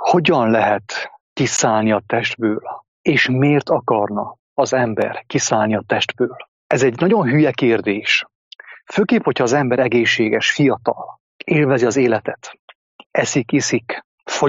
hogyan lehet kiszállni a testből, és miért akarna az ember kiszállni a testből? Ez egy nagyon hülye kérdés. Főképp, hogyha az ember egészséges, fiatal, élvezi az életet, eszik, iszik,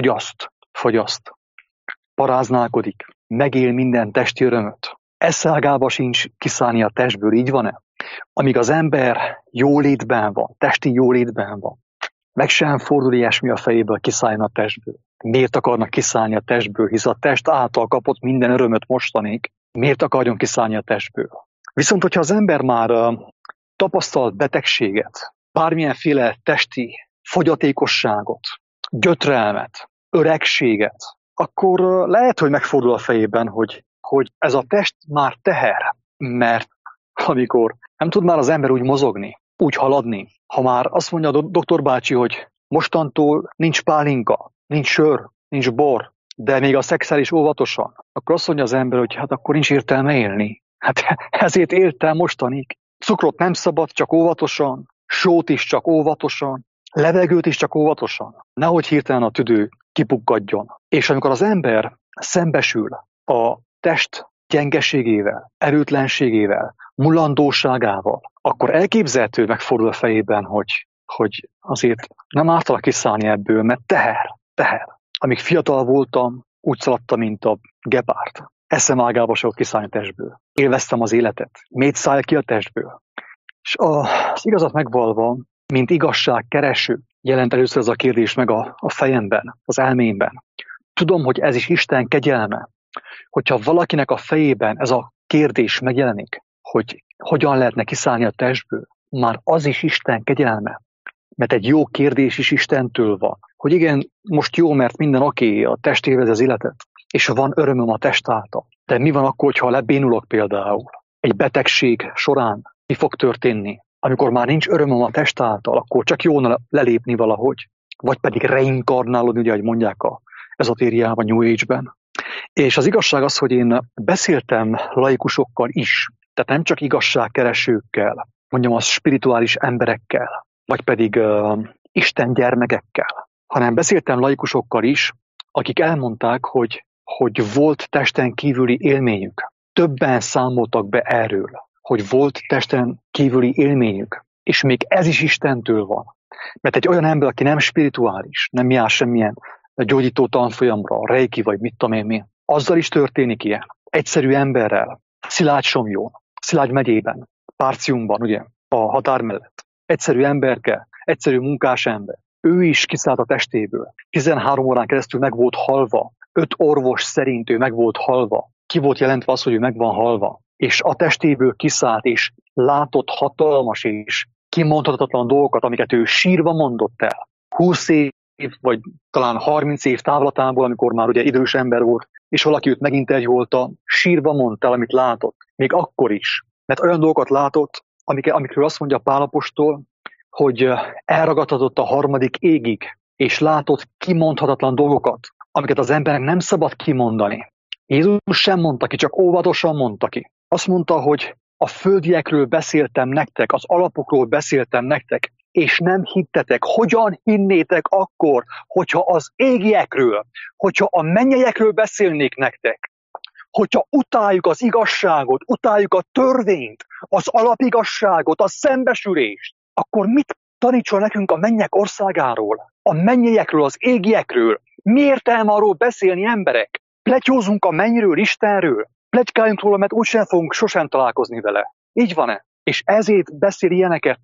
fogyaszt, paráználkodik, megél minden testi örömöt. Eszágába sincs kiszállni a testből, így van-e? Amíg az ember jólétben van, testi jólétben van, meg sem fordul ilyesmi a fejéből, kiszálljon a testből. Miért akarnak kiszállni a testből, hisz a test által kapott minden örömöt mostanig. Miért akarjon kiszállni a testből? Viszont, hogyha az ember már tapasztalt betegséget, bármilyenféle testi fogyatékosságot, gyötrelmet, öregséget, akkor lehet, hogy megfordul a fejében, hogy ez a test már teher, mert amikor nem tud már az ember úgy mozogni, úgy haladni, ha már azt mondja a doktor bácsi, hogy mostantól nincs pálinka, nincs sör, nincs bor, de még a szexel is óvatosan, akkor azt mondja az ember, hogy hát akkor nincs értelme élni. Hát ezért éltem mostanig. Cukrot nem szabad, csak óvatosan, sót is csak óvatosan, levegőt is csak óvatosan. Nehogy hirtelen a tüdő kipukkadjon. És amikor az ember szembesül a test gyengeségével, erőtlenségével, mulandóságával, akkor elképzelhető megfordul a fejében, hogy azért nem ártalak kiszállni ebből, mert teher. Amíg fiatal voltam, úgy szaladtam, mint a gepárd. Eszem ágába se kiszállni a testből. Élveztem az életet. Miért szállj ki a testből? És az igazat megvalva, mint igazságkereső, jelent először ez a kérdés meg a fejemben, az elmémben. Tudom, hogy ez is Isten kegyelme. Hogyha valakinek a fejében ez a kérdés megjelenik, hogy hogyan lehetne kiszállni a testből, már az is Isten kegyelme. Mert egy jó kérdés is Istentől van. Hogy igen, most jó, mert minden oké, a test élvez az életet, és van örömöm a test által. De mi van akkor, ha lebénulok például? Egy betegség során mi fog történni? Amikor már nincs örömöm a test által, akkor csak jóna lelépni valahogy. Vagy pedig reinkarnálod, ugye, ahogy mondják a ezotériában, New Age-ben. És az igazság az, hogy én beszéltem laikusokkal is, tehát nem csak igazságkeresőkkel, mondjam az spirituális emberekkel, vagy pedig Isten gyermekekkel, hanem beszéltem laikusokkal is, akik elmondták, hogy volt testen kívüli élményük. Többen számoltak be erről, hogy volt testen kívüli élményük, és még ez is Istentől van. Mert egy olyan ember, aki nem spirituális, nem jár semmilyen gyógyító tanfolyamra, reiki vagy mit tudom én mi, azzal is történik ilyen. Egyszerű emberrel, Szilágysomlyón, Szilágy megyében, Párciumban, ugye, a határ mellett. Egyszerű emberke, egyszerű munkás ember. Ő is kiszállt a testéből. 13 órán keresztül meg volt halva. 5 orvos szerint ő meg volt halva. Ki volt jelentve az, hogy ő meg van halva. És a testéből kiszállt, és látott hatalmas és kimondhatatlan dolgokat, amiket ő sírva mondott el. 20 év, vagy talán 30 év távlatából, amikor már ugye idős ember volt, és valaki őt meginterjúolta, sírva mondta el, amit látott. Még akkor is. Mert olyan dolgokat látott, amikről azt mondja Pál apostol, hogy elragadhatott a harmadik égig, és látott kimondhatatlan dolgokat, amiket az embernek nem szabad kimondani. Jézus sem mondta ki, csak óvatosan mondta ki. Azt mondta, hogy a földiekről beszéltem nektek, az alapokról beszéltem nektek, és nem hittetek. Hogyan hinnétek akkor, hogyha az égiekről, hogyha a mennyeiekről beszélnék nektek? Hogyha utáljuk az igazságot, utáljuk a törvényt, az alapigazságot, a szembesülést, akkor mit tanítson nekünk a mennyek országáról, a mennyeiekről, az égiekről? Miért arról beszélni, emberek? Pletyózunk a mennyről, Istenről, pletykáljunk róla, mert úgysem fogunk sosem találkozni vele. Így van-e? És ezért beszél ilyeneket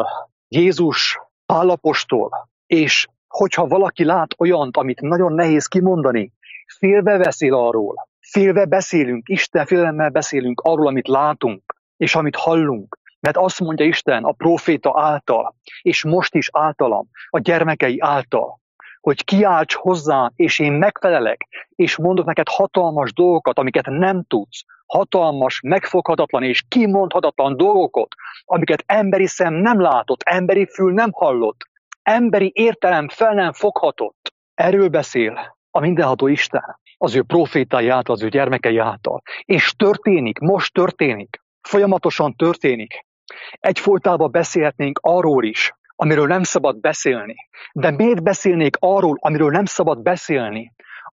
Jézus, Pál apostol, és hogyha valaki lát olyant, amit nagyon nehéz kimondani, félve beszél arról, félve beszélünk, Isten félelemmel beszélünk arról, amit látunk, és amit hallunk. Mert azt mondja Isten a próféta által, és most is általam, a gyermekei által, hogy kiálts hozzám, és én megfelelek, és mondok neked hatalmas dolgokat, amiket nem tudsz, hatalmas, megfoghatatlan és kimondhatatlan dolgokat, amiket emberi szem nem látott, emberi fül nem hallott, emberi értelem fel nem foghatott. Erről beszél a mindenható Isten, az ő prófétái által, az ő gyermekei által. És történik, most történik, folyamatosan történik. Egyfolytában beszélhetnénk arról is, amiről nem szabad beszélni. De miért beszélnék arról, amiről nem szabad beszélni?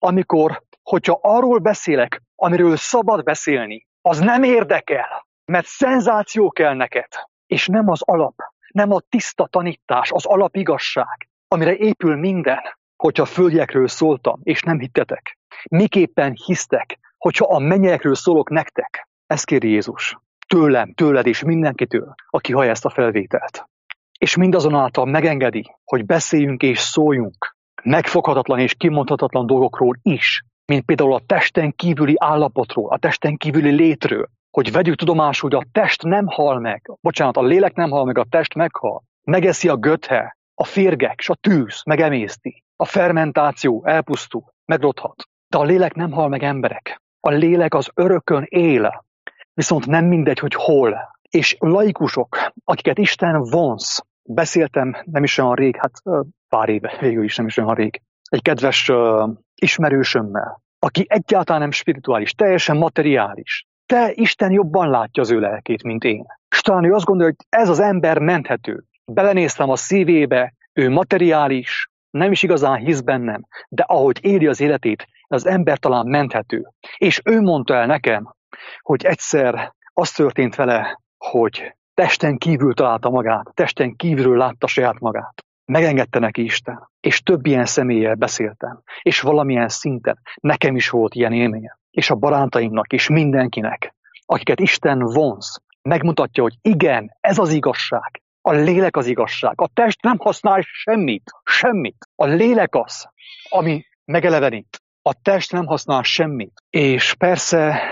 hogyha arról beszélek, amiről szabad beszélni, az nem érdekel, mert szenzáció kell neked, és nem az alap, nem a tiszta tanítás, az alapigazság, amire épül minden. Hogyha földiekről szóltam, és nem hittetek, miképpen hisztek, hogyha a mennyekről szólok nektek? Ezt kéri Jézus. Tőlem, tőled és mindenkitől, aki hallja ezt a felvételt. És mindazonáltal megengedi, hogy beszéljünk és szóljunk megfoghatatlan és kimondhatatlan dolgokról is, mint például a testen kívüli állapotról, a testen kívüli létről, hogy vegyük tudomásul, hogy a test nem hal meg, a lélek nem hal meg, a test meghal. Megeszi a göthe, a férgek, és a tűz megemészti. A fermentáció elpusztul, megrothat. De a lélek nem hal meg, emberek. A lélek az örökön él. Viszont nem mindegy, hogy hol. És laikusok, akiket Isten vonz, beszéltem nem is olyan rég, pár éve, végül is nem is olyan rég, egy kedves ismerősömmel, aki egyáltalán nem spirituális, teljesen materiális. De Isten jobban látja az ő lelkét, mint én. És talán ő azt gondolja, hogy ez az ember menthető. Belenéztem a szívébe, ő materiális, nem is igazán hisz bennem, de ahogy éli az életét, az ember talán menthető. És ő mondta el nekem, hogy egyszer az történt vele, hogy testen kívül találta magát, testen kívülről látta saját magát. Megengedte neki Isten, és több ilyen személlyel beszéltem, és valamilyen szinten nekem is volt ilyen élményem, és a barátaimnak, és mindenkinek, akiket Isten vonz, megmutatja, hogy igen, ez az igazság, a lélek az igazság, a test nem használ semmit. A lélek az, ami megelevenít, a test nem használ semmit. És persze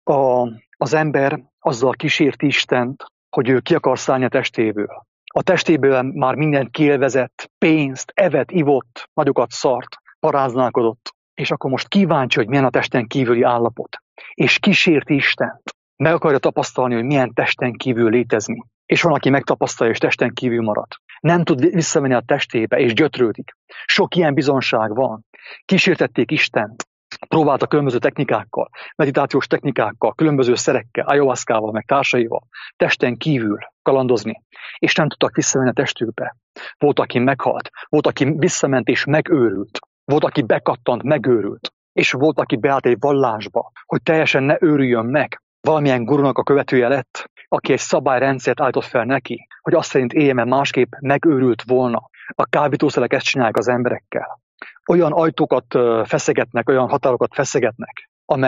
az ember azzal kísérti Istent, hogy ő ki akar szállni a testéből. A testéből már mindent kiélvezett, pénzt, evett, ivott, nagyokat szart, paráználkodott. És akkor most kíváncsi, hogy milyen a testen kívüli állapot. És kísérti Istent. Meg akarja tapasztalni, hogy milyen testen kívül létezni. És van, aki megtapasztalja, és testen kívül marad. Nem tud visszamenni a testébe, és gyötrődik. Sok ilyen bizonság van. Kísértették Istent. Próbálta különböző technikákkal, meditációs technikákkal, különböző szerekkel, ayahuaszkával, meg társaival testen kívül kalandozni, és nem tudtak visszamenni a testükbe. Volt, aki meghalt, volt, aki visszament és megőrült, volt, aki bekattant, megőrült, és volt, aki beállt egy vallásba, hogy teljesen ne őrüljön meg. Valamilyen gurunak a követője lett, aki egy szabályrendszert állított fel neki, hogy azt szerint éljen, mert másképp megőrült volna. A kábítószerek ezt csinálják az emberekkel. Olyan ajtókat feszegetnek, olyan határokat feszegetnek,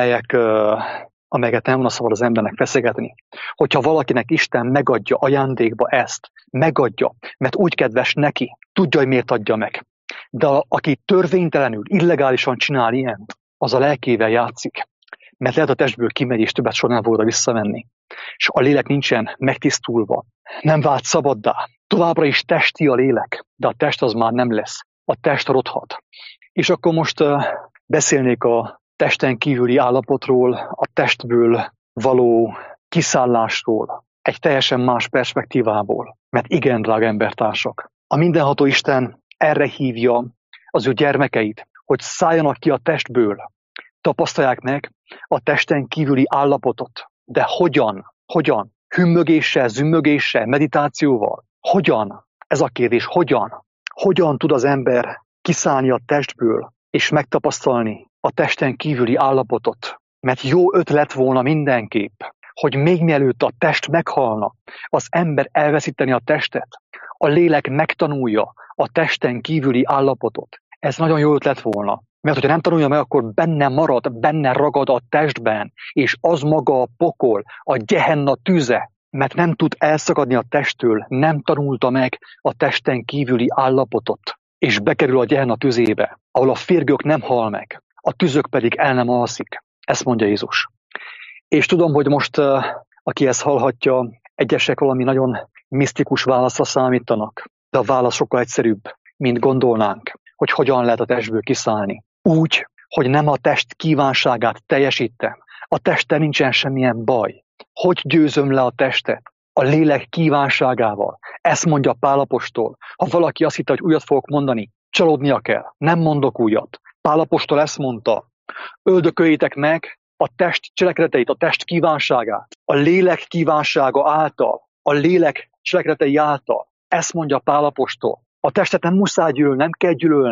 amelyeket nem volna szabad az embernek feszegetni. Hogyha valakinek Isten megadja ajándékba ezt, megadja, mert úgy kedves neki, tudja, hogy miért adja meg. De aki törvénytelenül, illegálisan csinál ilyent, az a lelkével játszik. Mert lehet a testből kimegy, és többet soha nem fog oda visszamenni. És a lélek nincsen megtisztulva, nem vált szabaddá. Továbbra is testi a lélek, de a test az már nem lesz. A test rothat. És akkor most beszélnék a testen kívüli állapotról, a testből való kiszállásról, egy teljesen más perspektívából. Mert igen, drága embertársak, a mindenható Isten erre hívja az ő gyermekeit, hogy szálljanak ki a testből, tapasztalják meg a testen kívüli állapotot. De hogyan? Hogyan? Hümmögéssel, zümmögéssel, meditációval? Hogyan? Ez a kérdés, hogyan? Hogyan tud az ember kiszállni a testből, és megtapasztalni a testen kívüli állapotot? Mert jó ötlet volna mindenképp, hogy még mielőtt a test meghalna, az ember elveszíteni a testet, a lélek megtanulja a testen kívüli állapotot. Ez nagyon jó ötlet volna. Mert hogyha nem tanulja meg, akkor benne marad, benne ragad a testben, és az maga a pokol, a gyehenna tüze, mert nem tud elszakadni a testtől, nem tanulta meg a testen kívüli állapotot, és bekerül a gyehenna tüzébe, ahol a férgök nem hal meg, a tüzök pedig el nem alszik. Ezt mondja Jézus. És tudom, hogy most, aki ezt hallhatja, egyesek valami nagyon misztikus válaszra számítanak, de a válasz sokkal egyszerűbb, mint gondolnánk, hogy hogyan lehet a testből kiszállni. Úgy, hogy nem a test kívánságát teljesítem. A testtel nincsen semmilyen baj. Hogy győzöm le a testet? A lélek kívánságával. Ezt mondja Pál apostol. Ha valaki azt hitte, hogy újat fogok mondani, csalódnia kell. Nem mondok újat. Pál apostol ezt mondta. Öldököljétek meg a test cselekedeteit, a test kívánságát. A lélek kívánsága által. A lélek cselekedetei által. Ezt mondja Pál apostol. A testet nem muszáj gyűlölni, nem kell gyűlölni.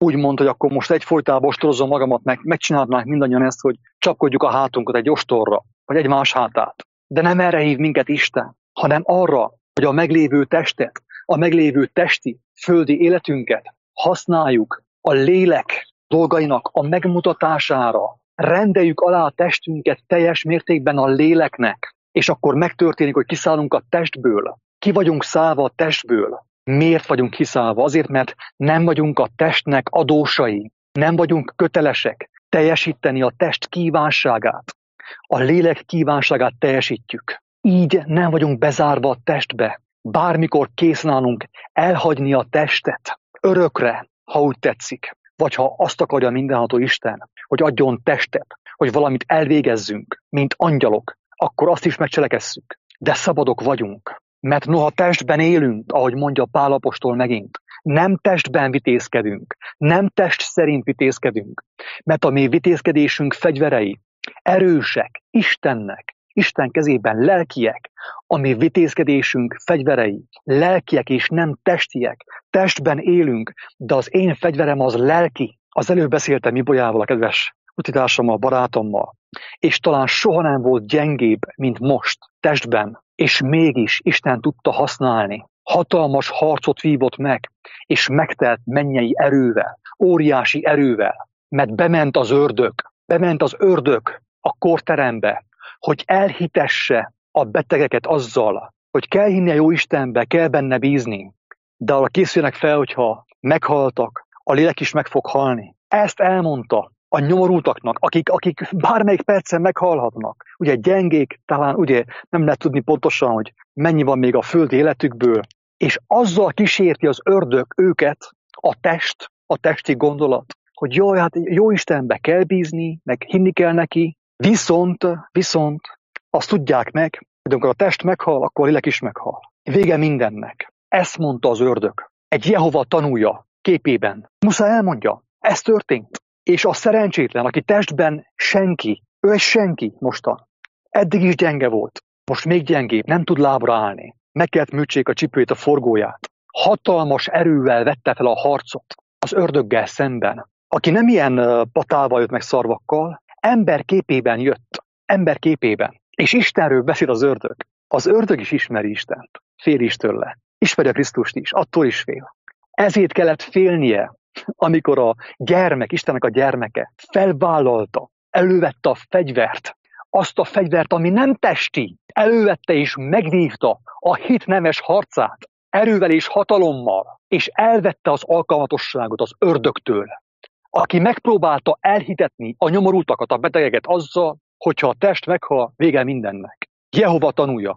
úgy mondta, hogy akkor most egyfolytában ostorozom magamat, megcsinálnánk mindannyian ezt, hogy csapkodjuk a hátunkat egy ostorra, vagy egymás hátát. De nem erre hív minket Isten, hanem arra, hogy a meglévő testet, a meglévő testi, földi életünket használjuk a lélek dolgainak a megmutatására. Rendeljük alá a testünket teljes mértékben a léleknek, és akkor megtörténik, hogy kiszállunk a testből. Ki vagyunk szállva a testből. Miért vagyunk kiszállva? Azért, mert nem vagyunk a testnek adósai. Nem vagyunk kötelesek teljesíteni a test kívánságát. A lélek kívánságát teljesítjük. Így nem vagyunk bezárva a testbe. Bármikor készen állunk elhagyni a testet. Örökre, ha úgy tetszik. Vagy ha azt akarja mindenható Isten, hogy adjon testet, hogy valamit elvégezzünk, mint angyalok, akkor azt is megcselekesszük. De szabadok vagyunk. Mert noha testben élünk, ahogy mondja Pál apostol megint, nem testben vitézkedünk, nem test szerint vitézkedünk, mert a mi vitézkedésünk fegyverei erősek, Istennek, Isten kezében lelkiek, a mi vitézkedésünk fegyverei lelkiek és nem testiek. Testben élünk, de az én fegyverem az lelki. Az előbb beszéltem Ibolyával, a kedves utitársammal, barátommal, és talán soha nem volt gyengébb, mint most testben, és mégis Isten tudta használni. Hatalmas harcot vívott meg, és megtelt mennyei erővel, óriási erővel, mert bement az ördög a kórterembe, hogy elhitesse a betegeket azzal, hogy kell hinni a jó Istenbe, kell benne bízni, de arra készüljenek fel, hogyha meghaltak, a lélek is meg fog halni. Ezt elmondta a nyomorultaknak, akik bármelyik percen meghalhatnak. Ugye gyengék, talán ugye nem lehet tudni pontosan, hogy mennyi van még a földi életükből, és azzal kísérti az ördög őket, a testi gondolat, hogy jaj, hát jó Istenbe kell bízni, meg hinni kell neki, viszont azt tudják meg, hogy amikor a test meghal, akkor a lélek is meghal. Vége mindennek. Ezt mondta az ördög. Egy Jehova tanúja képében. Muszáj elmondja, ez történt. És a szerencsétlen, aki testben senki, ő egy senki mostan. Eddig is gyenge volt, most még gyengébb, nem tud lábra állni. Meg kellett műtsék a csipőjét, a forgóját. Hatalmas erővel vette fel a harcot az ördöggel szemben. Aki nem ilyen patával jött meg szarvakkal, ember képében jött. Ember képében. És Istenről beszél az ördög. Az ördög is ismeri Istent. Fél is tőle. Ismeri a Krisztust is. Attól is fél. Ezért kellett félnie, amikor a gyermek, Istennek a gyermeke felvállalta, elővette a fegyvert, azt a fegyvert, ami nem testi, elővette és megvívta a hit nemes harcát, erővel és hatalommal, és elvette az alkalmatosságot az ördögtől, aki megpróbálta elhitetni a nyomorultakat, a betegeket azzal, hogyha a test meghal, vége mindennek. Jehova tanúja.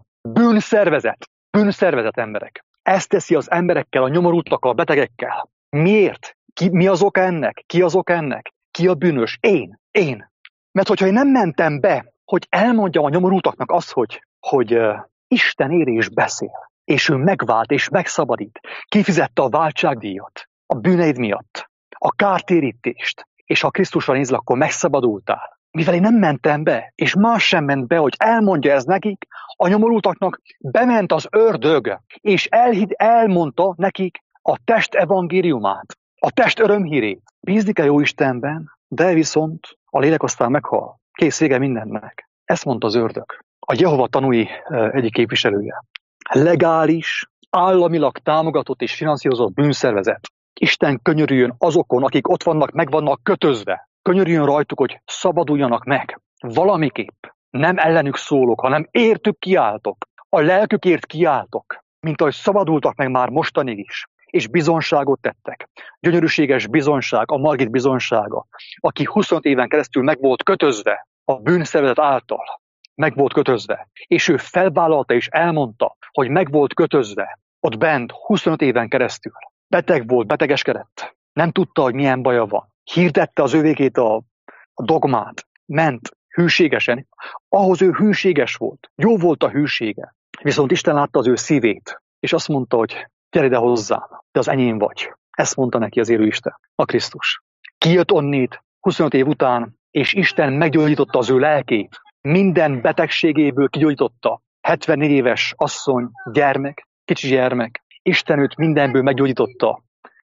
Bűnszervezet emberek. Ezt teszi az emberekkel, a nyomorultakkal, a betegekkel. Miért? Mi az oka ennek? Ki az oka ennek? Ki a bűnös? Én. Mert hogyha én nem mentem be, hogy elmondjam a nyomorultaknak azt, hogy Isten ér és beszél, és ő megvált és megszabadít, kifizette a váltságdíjat a bűneid miatt, a kártérítést, és ha Krisztusra nézve, akkor megszabadultál. Mivel én nem mentem be, és más sem ment be, hogy elmondja ez nekik, a nyomorultaknak bement az ördög, és elmondta nekik a test evangéliumát, a test örömhírét. Bízni kell jó Istenben, de viszont a lélek aztán meghal. Kész, vége mindennek. Ezt mondta az ördög. A Jehova tanúi egyik képviselője. Legális, államilag támogatott és finanszírozott bűnszervezet. Isten könyörüljön azokon, akik ott vannak, meg vannak kötözve. Könyörüljön rajtuk, hogy szabaduljanak meg. Valamiképp. Nem ellenük szólok, hanem értük kiáltok. A lelkükért kiáltok. Mint ahogy szabadultak meg már mostanig is. És bizonságot tettek. Gyönyörűséges bizonság, a Margit bizonsága, aki 25 éven keresztül meg volt kötözve a bűnszervezet által. Meg volt kötözve. És ő felvállalta és elmondta, hogy meg volt kötözve ott bent 25 éven keresztül. Beteg volt, betegeskedett. Nem tudta, hogy milyen baja van. Hirdette az övékét a dogmát. Ment hűségesen. Ahhoz ő hűséges volt. Jó volt a hűsége. Viszont Isten látta az ő szívét. És azt mondta, hogy gyere ide hozzám, te az enyém vagy. Ezt mondta neki az élő Isten, a Krisztus. Kijött onnét 25 év után, és Isten meggyógyította az ő lelkét. Minden betegségéből kigyógyította. 74 éves asszony, gyermek, kicsi gyermek. Isten őt mindenből meggyógyította.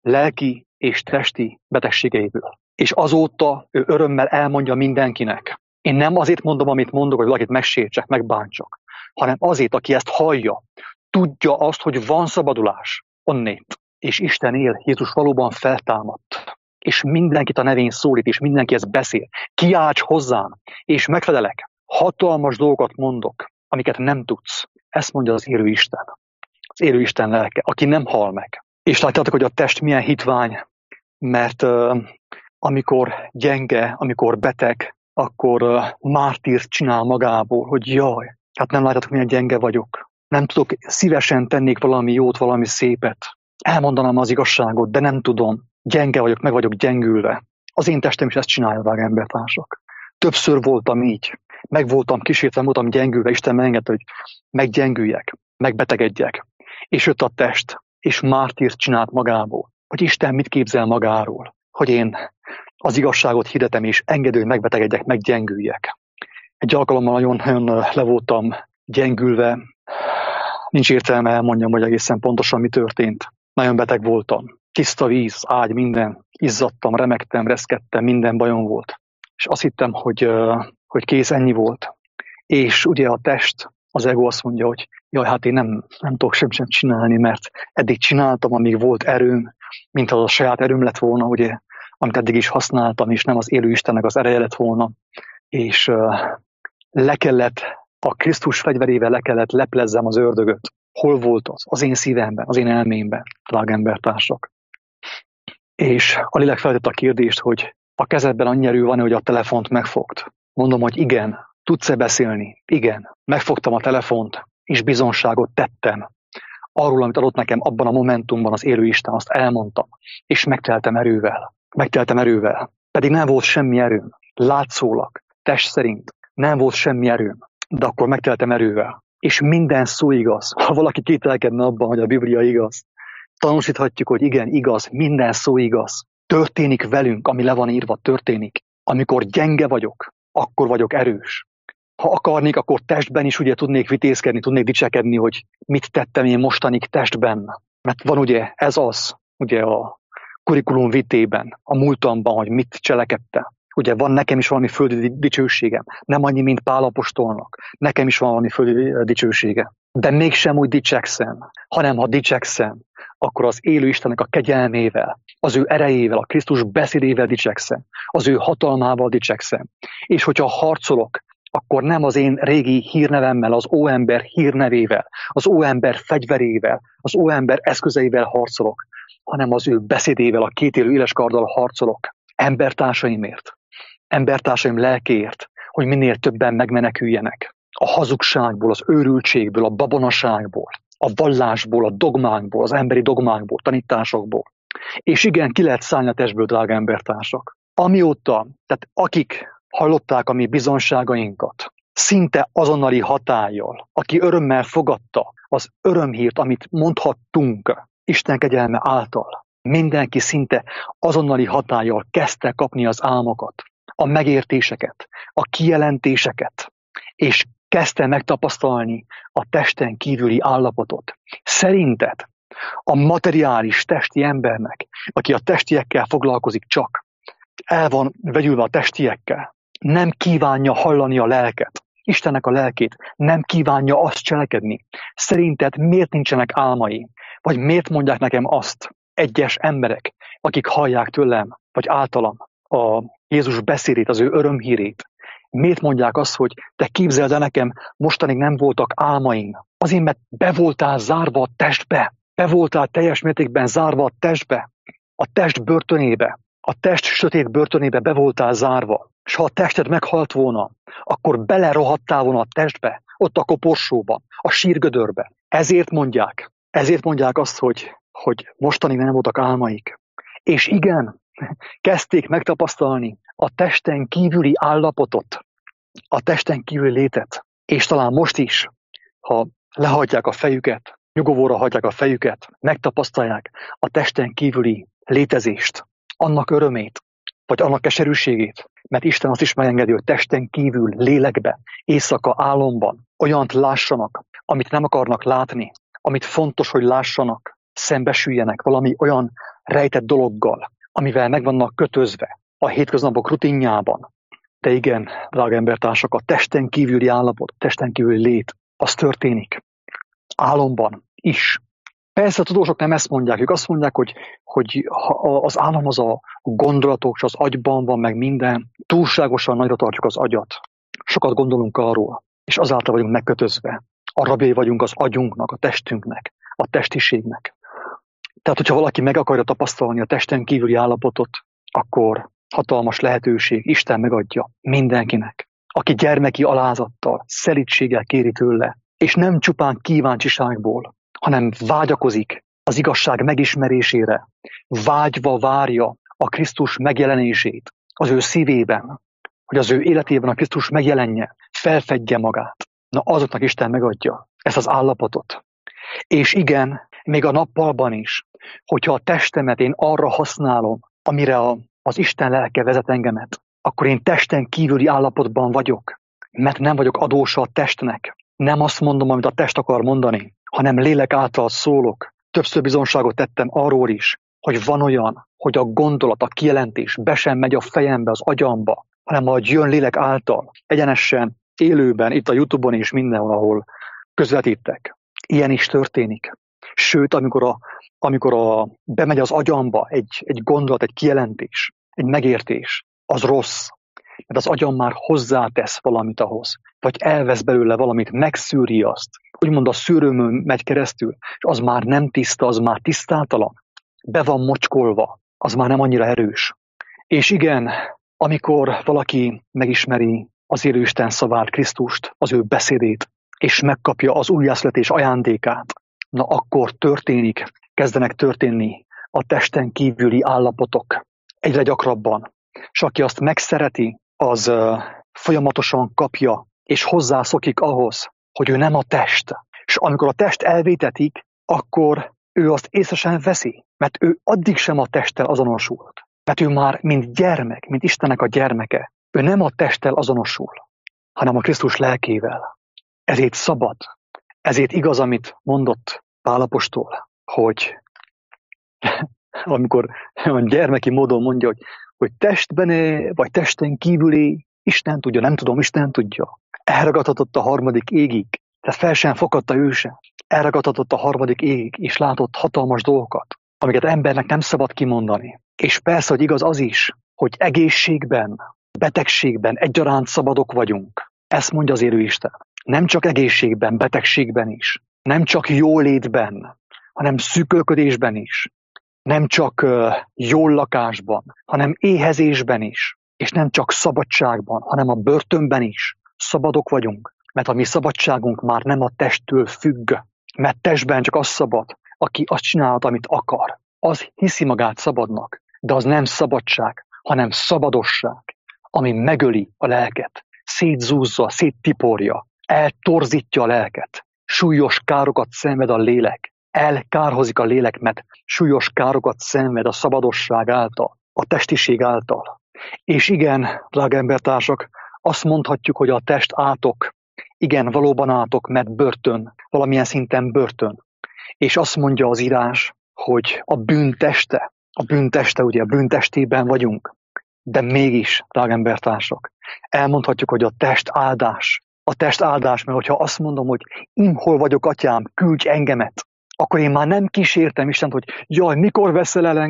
lelki és testi betegségeiből. És azóta ő örömmel elmondja mindenkinek. Én nem azért mondom, amit mondok, hogy valakit megsértsek, megbántsak, hanem azért, aki ezt hallja, tudja azt, hogy van szabadulás onnét. És Isten él, Jézus valóban feltámadt. És mindenkit a nevén szólít, és mindenki ezt beszél. Kiálts hozzám, és megfelelek. Hatalmas dolgokat mondok, amiket nem tudsz. Ezt mondja az élő Isten. Az élő Isten lelke, aki nem hal meg. És látjátok, hogy a test milyen hitvány, mert amikor gyenge, amikor beteg, akkor mártírt csinál magából, hogy jaj, hát nem látjátok, milyen gyenge vagyok. Nem tudok, szívesen tennék valami jót, valami szépet. Elmondanám az igazságot, de nem tudom. Gyenge vagyok, meg vagyok gyengülve. Az én testem is ezt csinálja, drága embertársak. Többször voltam így. Meg voltam kísértve, voltam gyengülve. Isten megengedte, hogy meggyengüljek, megbetegedjek. És jött a test, és mártírt csinált magából. Hogy Isten mit képzel magáról. Hogy én az igazságot hirdetem, és engedő, hogy megbetegedjek, meggyengüljek. Egy alkalommal nagyon le voltam gyengülve. Nincs értelme elmondjam, hogy egészen pontosan mi történt. Nagyon beteg voltam. Tiszta víz, ágy, minden. Izzadtam, remegtem, reszkedtem, minden bajom volt. És azt hittem, hogy kész, ennyi volt. És ugye a test, az ego azt mondja, hogy jaj, hát én nem tudok sem csinálni, mert eddig csináltam, amíg volt erőm, mint az a saját erőm lett volna, ugye, amit eddig is használtam, és nem az élő Istennek az ereje lett volna. És le kellett, a Krisztus fegyverével le kellett leplezzem az ördögöt. Hol volt az? Az én szívemben, az én elmémben, drága embertársak. És a lélek feltett a kérdést, hogy a kezedben annyi erő van, hogy a telefont megfogd. Mondom, hogy igen. Tudsz-e beszélni? Igen. Megfogtam a telefont, és bizonságot tettem. Arról, amit adott nekem abban a momentumban az élő Isten, azt elmondtam. És megteltem erővel. Megteltem erővel. Pedig nem volt semmi erőm. Látszólag, test szerint nem volt semmi erőm. De akkor megteltem erővel. És minden szó igaz. Ha valaki kételkedne abban, hogy a Biblia igaz, tanúsíthatjuk, hogy igen, igaz, minden szó igaz. Történik velünk, ami le van írva, történik. Amikor gyenge vagyok, akkor vagyok erős. Ha akarnék, akkor testben is ugye tudnék vitézkedni, tudnék dicsekedni, hogy mit tettem én mostanig testben. Mert van ugye ez az, ugye a kurikulum vitében, a múltamban, hogy mit cselekedtem. Ugye van nekem is valami földi dicsőségem, nem annyi, mint Pál apostolnak. Nekem is van valami földi dicsősége. De mégsem úgy dicsekszem, hanem ha dicsekszem, akkor az élő Istennek a kegyelmével, az ő erejével, a Krisztus beszédével dicsekszem, az ő hatalmával dicsekszem. És hogyha harcolok, akkor nem az én régi hírnevemmel, az óember hírnevével, az óember fegyverével, az óember eszközeivel harcolok, hanem az ő beszédével, a kétélű éles karddal harcolok. Embertársaimért, embertársaim lelkéért, hogy minél többen megmeneküljenek. A hazugságból, az őrültségből, a babonaságból, a vallásból, a dogmákból, az emberi dogmákból, tanításokból. És igen, ki lehet szállni a testből, drága embertársak. Amióta, tehát akik hallották a mi bizonságainkat, szinte azonnali hatállyal, aki örömmel fogadta az örömhírt, amit mondhattunk Isten kegyelme által, mindenki szinte azonnali hatállyal kezdte kapni az álmokat, a megértéseket, a kijelentéseket, és kezdte megtapasztalni a testen kívüli állapotot. Szerinted a materiális testi embernek, aki a testiekkel foglalkozik csak, el van vegyülve a testiekkel, nem kívánja hallani a lelket, Istennek a lelkét, nem kívánja azt cselekedni. Szerinted miért nincsenek álmai? Vagy miért mondják nekem azt egyes emberek, akik hallják tőlem, vagy általam a Jézus beszédét, az ő örömhírét? Miért mondják azt, hogy te képzeld el nekem, mostanig nem voltak álmaim? Azért, mert be voltál zárva a testbe. Be voltál teljes mértékben zárva a testbe. A test börtönébe. A test sötét börtönébe be voltál zárva. És ha a tested meghalt volna, akkor belerohadtál volna a testbe, ott a koporsóba, a sírgödörbe. Ezért mondják azt, hogy mostanig nem voltak álmaik. És igen, kezdték megtapasztalni a testen kívüli állapotot, a testen kívüli létet. És talán most is, ha lehajtják a fejüket, nyugovóra hagyják a fejüket, megtapasztalják a testen kívüli létezést, annak örömét, vagy annak keserűségét, mert Isten azt is megengedi, hogy testen kívül, lélekbe, éjszaka, álomban olyant lássanak, amit nem akarnak látni, amit fontos, hogy lássanak, szembesüljenek, valami olyan rejtett dologgal, amivel meg vannak kötözve a hétköznapok rutinjában. De igen, drága embertársak, a testen kívüli állapot, testen kívüli lét, az történik. Álomban is. Persze a tudósok nem ezt mondják, ők azt mondják, hogy az álom az a gondolatok, és az agyban van meg minden, túlságosan nagyra tartjuk az agyat. Sokat gondolunk arról, és azáltal vagyunk megkötözve. A rabjai vagyunk az agyunknak, a testünknek, a testiségnek. Tehát, hogyha valaki meg akarja tapasztalni a testen kívüli állapotot, akkor hatalmas lehetőség, Isten megadja mindenkinek, aki gyermeki alázattal, szelídséggel kéri tőle, és nem csupán kíváncsiságból, hanem vágyakozik az igazság megismerésére, vágyva várja a Krisztus megjelenését az ő szívében, hogy az ő életében a Krisztus megjelenje, felfedje magát. Na, azoknak Isten megadja ezt az állapotot. És igen, még a nappalban is, hogyha a testemet én arra használom, amire az Isten lelke vezet engemet, akkor én testen kívüli állapotban vagyok, mert nem vagyok adósa a testnek. Nem azt mondom, amit a test akar mondani, hanem lélek által szólok. Többször bizonságot tettem arról is, hogy van olyan, hogy a gondolat, a kijelentés be sem megy a fejembe, az agyamba, hanem majd jön lélek által, egyenesen, élőben, itt a YouTube-on és mindenhol, ahol közvetítek. Ilyen is történik. Sőt, amikor bemegy az agyamba egy gondolat, egy kijelentés, egy megértés, az rossz. Mert az agyam már hozzátesz valamit ahhoz, vagy elvesz belőle valamit, megszűri azt. Úgymond a szűrőmön megy keresztül, és az már nem tiszta, az már tisztátalan. Be van mocskolva, az már nem annyira erős. És igen, amikor valaki megismeri az élő Isten szavát, Krisztust, az ő beszédét, és megkapja az újjászületés ajándékát, na akkor kezdenek történni a testen kívüli állapotok egyre gyakrabban. És aki azt megszereti, az folyamatosan kapja, és hozzászokik ahhoz, hogy ő nem a test. És amikor a test elvétetik, akkor ő azt észre sem veszi, mert ő addig sem a testtel azonosult. Mert ő már, mint gyermek, mint Istennek a gyermeke, ő nem a testtel azonosul, hanem a Krisztus lelkével. Ezért szabad, ezért igaz, amit mondott Pál apostol, hogy amikor gyermeki módon mondja, hogy testben vagy testen kívüli, Isten tudja, nem tudom, Isten tudja. Elragadhatott a harmadik égig, tehát fel sem fogadta ő sem. Elragadhatott a harmadik égig, és látott hatalmas dolgokat, amiket embernek nem szabad kimondani. És persze, hogy igaz az is, hogy egészségben, betegségben egyaránt szabadok vagyunk. Ezt mondja az élő Isten. Nem csak egészségben, betegségben is. Nem csak jólétben, hanem szűkölködésben is. Nem csak jól lakásban, hanem éhezésben is. És nem csak szabadságban, hanem a börtönben is. Szabadok vagyunk, mert a mi szabadságunk már nem a testtől függ. Mert testben csak az szabad, aki azt csinálhat, amit akar. Az hiszi magát szabadnak, de az nem szabadság, hanem szabadosság, ami megöli a lelket, szétzúzza, széttiporja, eltorzítja a lelket, súlyos károkat szenved a lélek, elkárhozik a lélek, mert súlyos károkat szenved a szabadosság által, a testiség által. És igen, drága embertársak, azt mondhatjuk, hogy a test átok, igen, valóban átok, mert börtön, valamilyen szinten börtön. És azt mondja az írás, hogy a bűnteste, ugye a bűntestében vagyunk, de mégis, drága embertársak, elmondhatjuk, hogy a test áldás, mert hogyha azt mondom, hogy hol vagyok, atyám, küldj engemet, akkor én már nem kísértem Istent, hogy jaj, mikor veszel el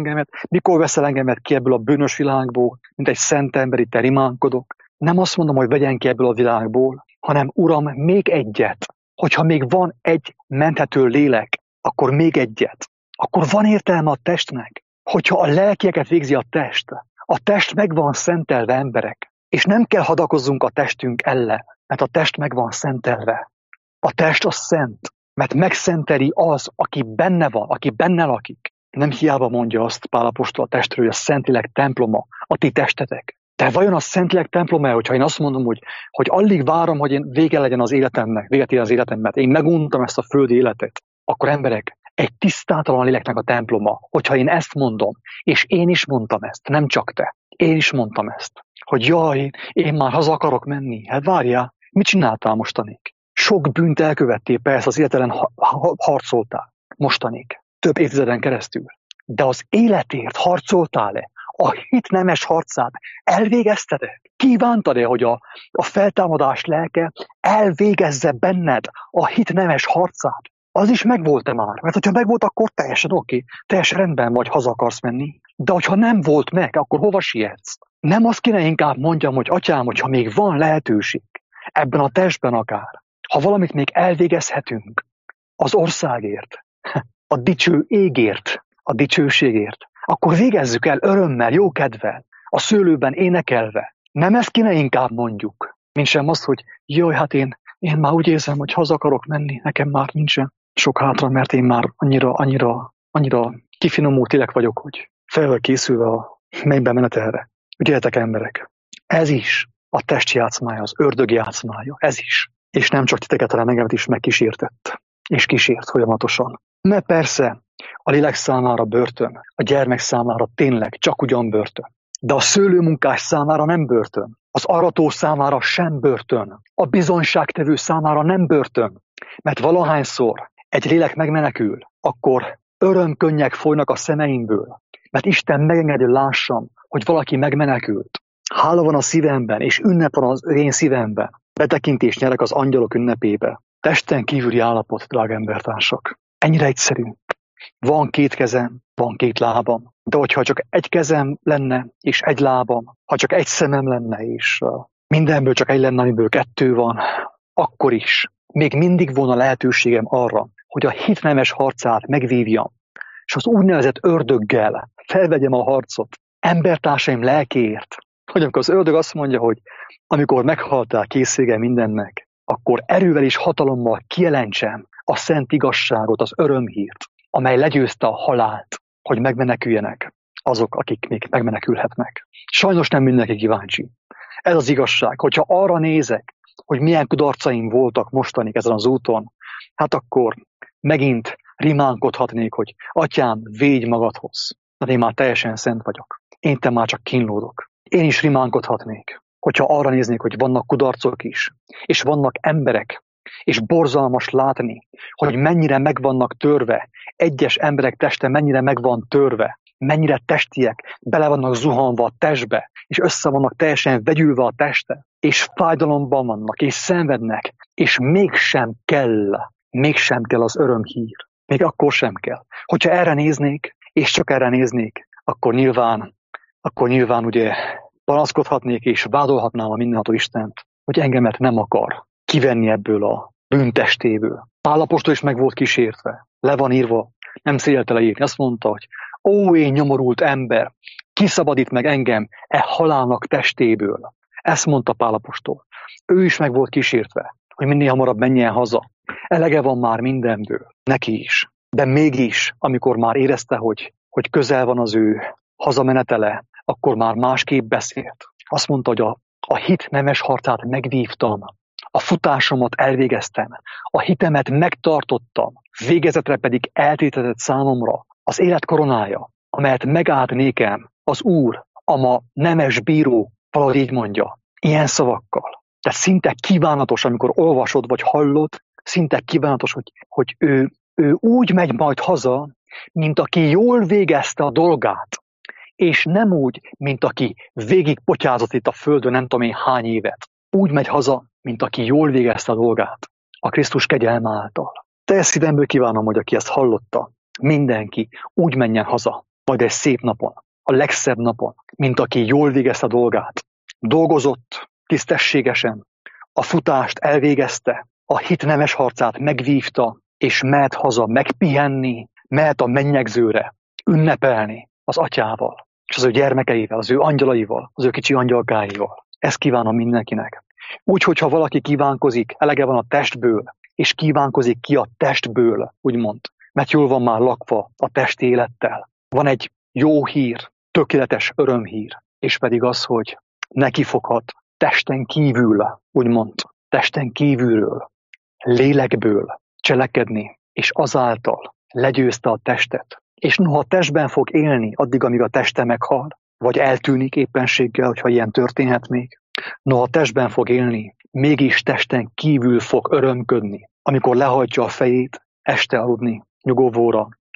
engemet ki ebből a bűnös világból, mint egy szent ember, itt rimánkodok. Nem azt mondom, hogy vegyen ki ebből a világból, hanem Uram, még egyet. Hogyha még van egy menthető lélek, akkor még egyet. Akkor van értelme a testnek. Hogyha a lelkieket végzi a test meg van szentelve, emberek. És nem kell hadakozzunk a testünk ellen, mert a test meg van szentelve. A test az szent, mert megszenteli az, aki benne van, aki benne lakik. Nem hiába mondja azt Pál apostol a testről, hogy a Szentlélek temploma, a ti testetek. De vajon a Szentlélek temploma, hogyha én azt mondom, hogy alig várom, hogy én vége legyen az életemnek, véget ér az életemnek, én meguntam ezt a földi életet, akkor emberek, egy tisztátalan léleknek a temploma, hogyha én ezt mondom, és én is mondtam ezt, nem csak te, én is mondtam ezt, hogy jaj, én már haza akarok menni, hát várjál, mit csináltál mostanig? Sok bűnt elkövettél, persze az életelen harcoltál mostanig, több évtizeden keresztül. de az életért harcoltál-e? A hit nemes harcát elvégezted-e? Kívántad-e, hogy a feltámadás lelke elvégezze benned a hit nemes harcát? Az is megvolt-e már? Mert hogyha megvolt, akkor teljesen oké, teljesen rendben vagy, haza akarsz menni. De hogyha nem volt meg, akkor hova sietsz? Nem azt kéne inkább mondjam, hogy atyám, hogyha még van lehetőség, ebben a testben akár, ha valamit még elvégezhetünk az országért, a dicső égért, a dicsőségért, akkor végezzük el örömmel, jókedvel, a szőlőben énekelve. Nem ezt kéne inkább mondjuk, mint sem azt, hogy jaj, hát én már úgy érzem, hogy haza akarok menni, nekem már nincsen sok hátra, mert én már annyira kifinomult lélek vagyok, hogy fel vagy készülve a mennybe menetelre. Ügyeljetek, emberek, ez is a test játszmája, az ördög játszmája, ez is. És nem csak titeket, hanem engemet is megkísértett, és kísért folyamatosan. Mert persze, a lélek számára börtön, a gyermek számára tényleg csak ugyan börtön. De a szőlőmunkás számára nem börtön, az arató számára sem börtön, a bizonyságtevő számára nem börtön. Mert valahányszor egy lélek megmenekül, akkor örömkönnyek folynak a szemeimből, mert Isten megengedi, lássam, hogy valaki megmenekült. Hála van a szívemben, és ünnep van az én szívemben. Betekintést nyerek az angyalok ünnepébe. Testen kívüli állapot, drága embertársak. Ennyire egyszerű. Van 2 kezem, van 2 lábam. De hogyha csak egy kezem lenne, és egy lábam, ha csak egy szemem lenne, és mindenből csak egy lenne, amiből 2 van, akkor is még mindig volna lehetőségem arra, hogy a hit nemes harcát megvívjam, és az úgynevezett ördöggel felvegyem a harcot, embertársaim lelkéért. Hogy amikor az ördög azt mondja, hogy amikor meghaltál, készsége mindennek, akkor erővel és hatalommal kijelentsem a szent igazságot, az örömhírt, amely legyőzte a halált, hogy megmeneküljenek azok, akik még megmenekülhetnek. Sajnos nem mindenki kíváncsi. Ez az igazság. Hogyha arra nézek, hogy milyen kudarcaim voltak mostanig ezen az úton, hát akkor megint rimánkodhatnék, hogy atyám, védj magadhoz. Hát én már teljesen szent vagyok. Én te már csak kínlódok. Én is rimánkodhatnék, hogyha arra néznék, hogy vannak kudarcok is, és vannak emberek, és borzalmas látni, hogy mennyire meg vannak törve, egyes emberek teste mennyire meg van törve, mennyire testiek, bele vannak zuhanva a testbe, és össze vannak teljesen vegyülve a teste, és fájdalomban vannak, és szenvednek, és mégsem kell az örömhír. Még akkor sem kell. Hogyha erre néznék, és csak erre néznék, akkor nyilván ugye panaszkodhatnék, és vádolhatnám a mindenható Istent, hogy engemet nem akar kivenni ebből a bűntestéből. Pál apostol is meg volt kísértve. Le van írva, nem szégyelte leírni. Azt mondta, hogy ó, én nyomorult ember, kiszabadít meg engem e halálnak testéből. Ezt mondta Pál apostol. Ő is meg volt kísértve, hogy minél hamarabb menjen haza. Elege van már mindenből, neki is. De mégis, amikor már érezte, hogy közel van az ő hazamenetele, akkor már másképp beszélt. Azt mondta, hogy a hit nemes harcát megvívtam, a futásomat elvégeztem, a hitemet megtartottam, végezetre pedig eltétetett számomra az élet koronája, amelyet megállt nékem az Úr, a ma nemes bíró, valahogy így mondja, ilyen szavakkal. De szinte kívánatos, amikor olvasod vagy hallod, szinte kívánatos, hogy ő úgy megy majd haza, mint aki jól végezte a dolgát, és nem úgy, mint aki végig potyázott itt a földön nem tudom én hány évet. Úgy megy haza, mint aki jól végezte a dolgát, a Krisztus kegyelme által. Teljes szívemből kívánom, hogy aki ezt hallotta, mindenki úgy menjen haza, majd egy szép napon, a legszebb napon, mint aki jól végezte a dolgát. Dolgozott tisztességesen, a futást elvégezte, a hit nemes harcát megvívta, és mehet haza megpihenni, mehet a mennyegzőre, ünnepelni az atyával, és az ő gyermekeivel, az ő angyalaival, az ő kicsi angyalkáival. Ezt kívánom mindenkinek. Úgy, hogyha valaki kívánkozik, elege van a testből, és kívánkozik ki a testből, úgymond, mert jól van már lakva a testi élettel. Van egy jó hír, tökéletes örömhír, és pedig az, hogy neki foghat testen kívül, úgymond, testen kívülről, lélekből cselekedni, és azáltal legyőzte a testet. És noha testben fog élni, addig, amíg a teste meghal, vagy eltűnik éppenséggel, hogyha ilyen történhet még, noha testben fog élni, mégis testen kívül fog örömködni, amikor lehajtja a fejét, este aludni, nyugovóra,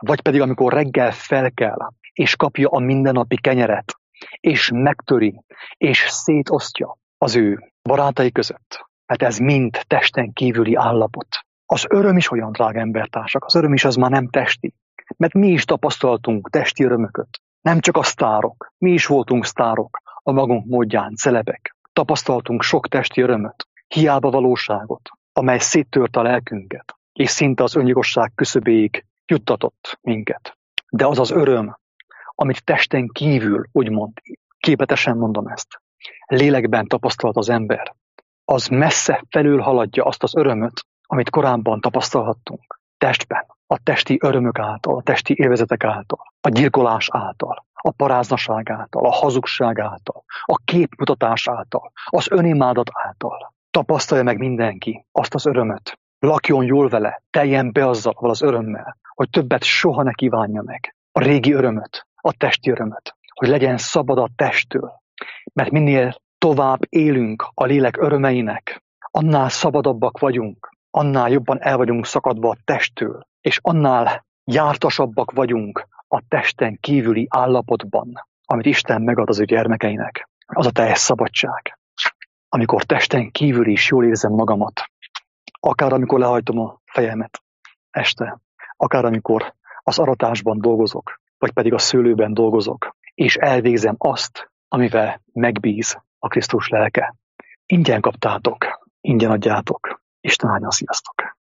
vagy pedig amikor reggel felkel, és kapja a mindennapi kenyeret, és megtöri, és szétosztja az ő barátai között. Hát ez mind testen kívüli állapot. Az öröm is olyan, drága embertársak, az öröm is az már nem testi. Mert mi is tapasztaltunk testi örömöket. Nem csak a sztárok, mi is voltunk sztárok, a magunk módján, celebek. Tapasztaltunk sok testi örömöt, hiába valóságot, amely széttörte a lelkünket, és szinte az öngyilkosság küszöbéig juttatott minket. De az az öröm, amit testen kívül, úgymond, képletesen mondom ezt, lélekben tapasztalt az ember, az messze felül haladja azt az örömöt, amit korábban tapasztalhattunk testben, a testi örömök által, a testi élvezetek által, a gyilkolás által, a paráznaság által, a hazugság által, a képmutatás által, az önimádat által. Tapasztalja meg mindenki azt az örömöt, lakjon jól vele, teljen be azzal az örömmel, hogy többet soha ne kívánja meg a régi örömöt, a testi örömöt, hogy legyen szabad a testtől. Mert minél tovább élünk a lélek örömeinek, annál szabadabbak vagyunk, annál jobban el vagyunk szakadva a testtől, és annál jártasabbak vagyunk a testen kívüli állapotban, amit Isten megad az ő gyermekeinek. Az a teljes szabadság. Amikor testen kívül is jól érzem magamat, akár amikor lehajtom a fejemet este, akár amikor az aratásban dolgozok, vagy pedig a szőlőben dolgozok, és elvégzem azt, amivel megbíz a Krisztus lelke. Ingyen kaptátok, ingyen adjátok. Isten áldja, sziasztok!